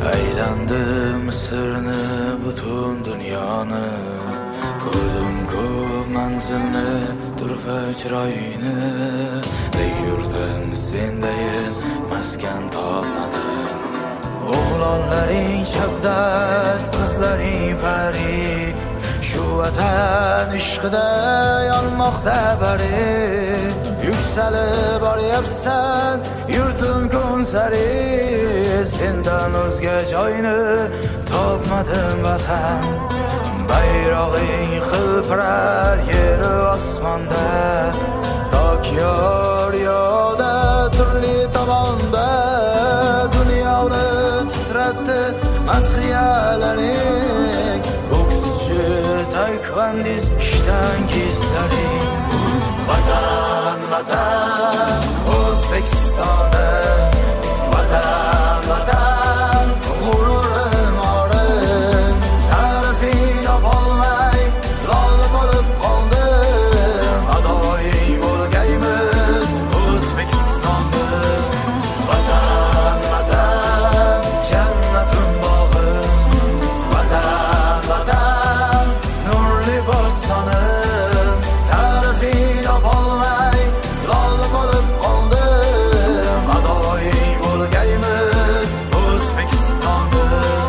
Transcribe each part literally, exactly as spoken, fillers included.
Aylandim sirni butun dunyoni, ko'rdim ko'p manzilni, turfa chiroyini, lek yurtim sendayin maskan topmadim. O'g'lonlaring chapdast, qizlaring pari, shu vatan ishqida yonmoqda bari. Yuksalib boryapsan yurtim kun sari, sendan o'zga joyni topmadim vatan. Bayrog'ing hilpirar yeri osmonda, Tokyor yoda turli tomonda, dunyoni titratdi madhiyalaring, bokschi, taekvondist, ishtangizlaring. Vatan, vatan, O'zbekistonda, vatan, vatan, g'ururim orim, ta'rifing topolmay lol bo'lib qoldim. Adoying bo'lgaymiz O'zbekistonmiz. Vatan, vatan, jannatim bog'im, vatan, vatan, nurli bostonim, ta'rifing topolmay lol bo'lib qoldim. Adoying bo'lgaymiz O'zbekistonmiz.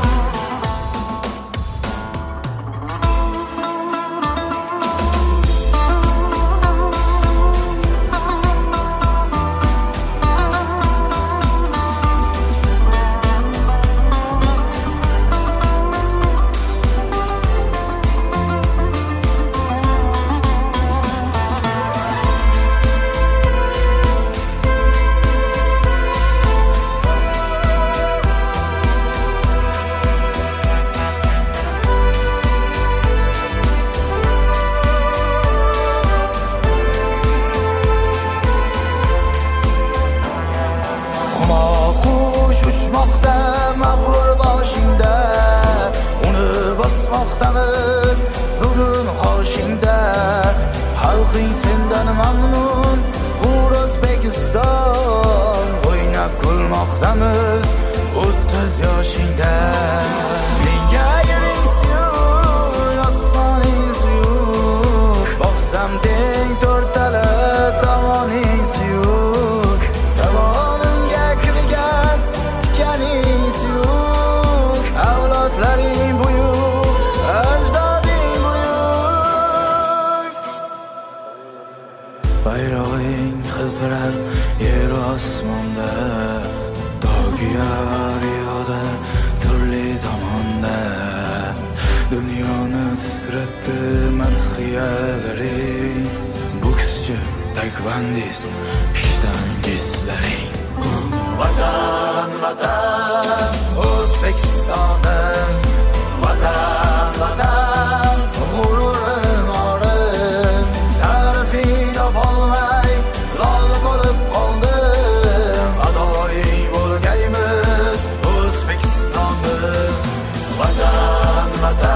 Uçmoqda mag'rur boshingda, uni bosmoqdamiz bugun qoshingda. Xalqing sendan mamnun, hur O'zbekiston, o'ynab kulmoqdamiz o'ttiz yoshingda. Menga yering suyuk, osmoning suyuk, boqsam teng to'rtala tomoning suyuk. Tomonimga kirgan tikaning suyuk, avlodlaring buyuk, ajdoding buyuk. Bayrog'ing hilpirar yer osmonda, Tokyor yoda turli tomonda, dunyoni titratdi madhiyalaring, bokschi, taekvondist, ishtangizlaring. Vatan, vatan, O'zbekistonda, vatan, vatan, g'ururim orim, ta'rifing topolmay lol bo'lib qoldim. Adoying bo'lgaymiz O'zbekistonmiz. Vatan, vatan.